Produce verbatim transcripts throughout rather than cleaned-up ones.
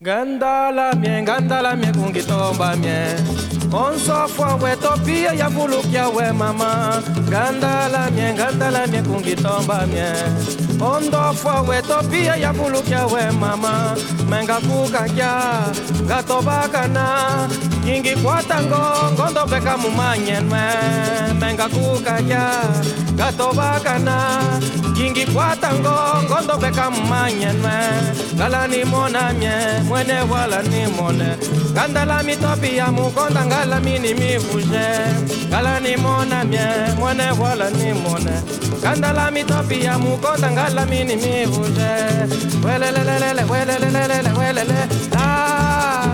Gandala mien, gandala mien kungitomba mien. Onso fwa we topia ya bulukia we mama. Gandala mien, gandala mien kungitomba mien. Ondo fwa we topia ya bulukia we mama. Menga kuka kya, gato bakana. Kingi kwatango, gondo beka mumanyen me. Menga kuka kya, gato bakana. Kingi kwatango, gondo beka mumanyen me. Galani mona mien. Mwene wala ni mone Gandala mi topi ya mukonda ngala mini mi fuje Gala ni mona mie Mwene wala ni mone Gandala mi topi ya mukonda ngala mini mi fuje Welelelelele welelelelele welele Ah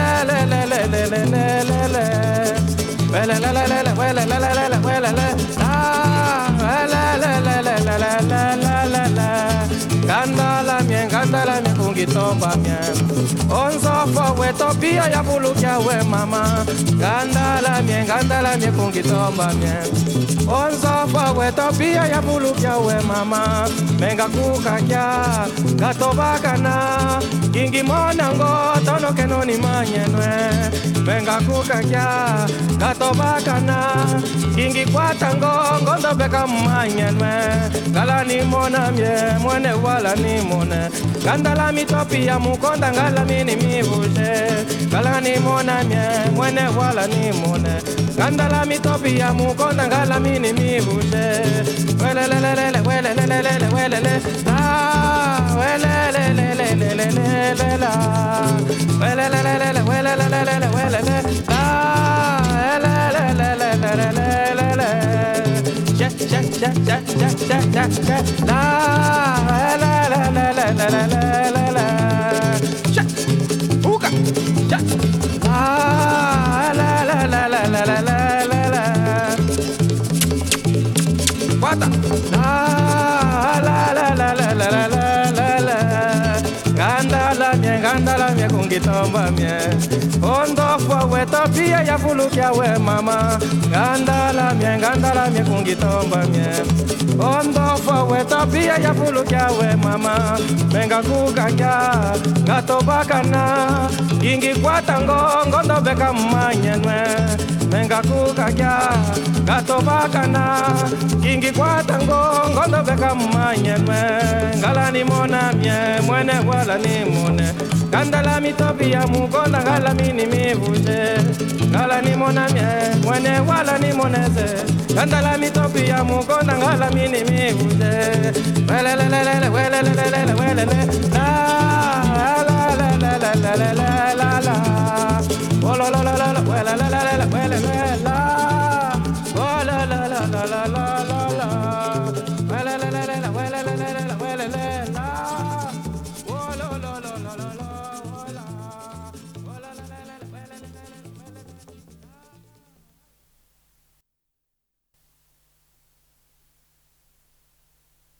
welelelelelelelelele Welelelelele welelelelele welele Ah welelelelelelelelele Gandala mien, gandala mien kungitomba mien. Onzo fo we topia ya bulukia we mama. Gandala mien, gandala mien kungitomba mien. Onzo fo we topia ya bulukia we mama. Menga kuka kya, gato bakana. Kingi monango, tono kenoni manyenwe. Menga kuka kya, gato bakana. Kingi kwatango, ngondo beka manyenwe. Galani mona mie, mwene wala ni mone Gandala mi topi ya mukonda ngala mini mi vuje Gala ni mona mie mwene wala ni mone Gandala mi topi ya mukonda ngala mini mi vuje Welelelelele welelelelele welele Ah welelelelelelelele la Welelelelele welelelelele welele Ah welelelelelelelele Ja ja ja ja ja ja ja ja La la la la la la la la la la Ja Uka Ja La la la la la la la la la la Wata La la la la la la la la la la Gandala mien, gandala mien kungitomba mien Ondo fwa we topia ya bulukia we mama Gandala mien, gandala mien kungitomba mien Ondo fwa we topia ya bulukia we mama Menga kuka kya, gato bakana Kingi kwatango, ngondo beka manyenwe Menga kuka kya, gato bakana Kingi kwatango, ngondo beka manyenwe Ngala ni mona mien, mwene wala ni mone Gandala mi topi ya mukonda ngala mini mi vuje Ngala ni mona mie, mwene wala ni moneze Gandala mi topi ya mukonda ngala mini mi vuje Welelelelele welelelelele welele La